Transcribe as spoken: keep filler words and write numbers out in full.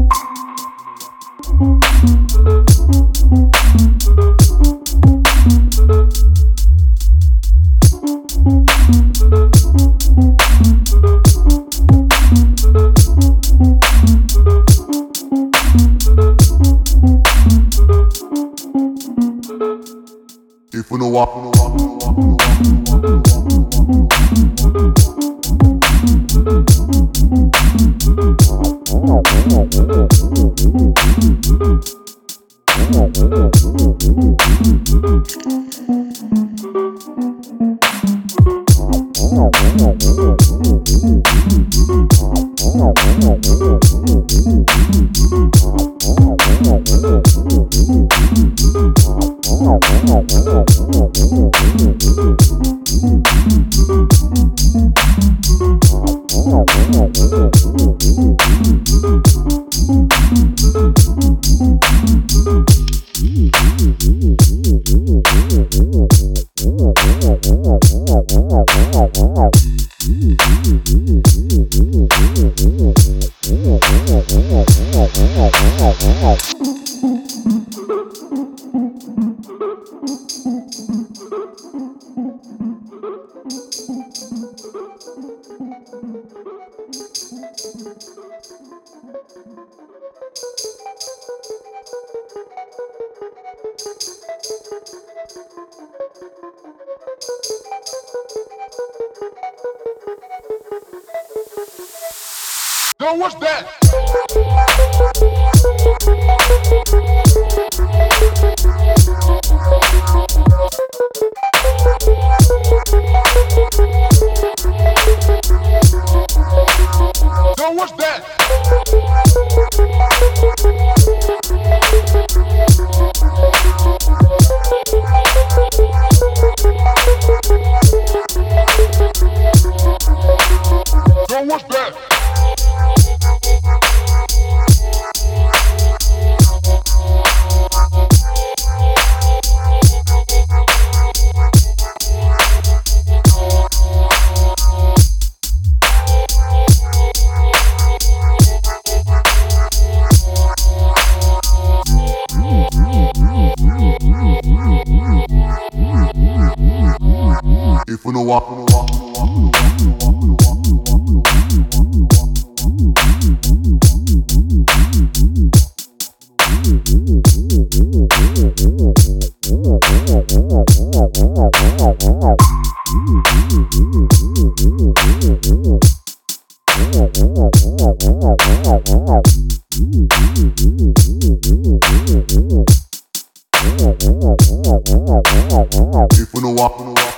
If you know what, you know what, you know what, you know what, you know Yo, what's that? Yo, what's that? Yo, what's that? If you know what, you know what, you know what, you know what, you know what, you know what, you know what, you know if you know what, you know what.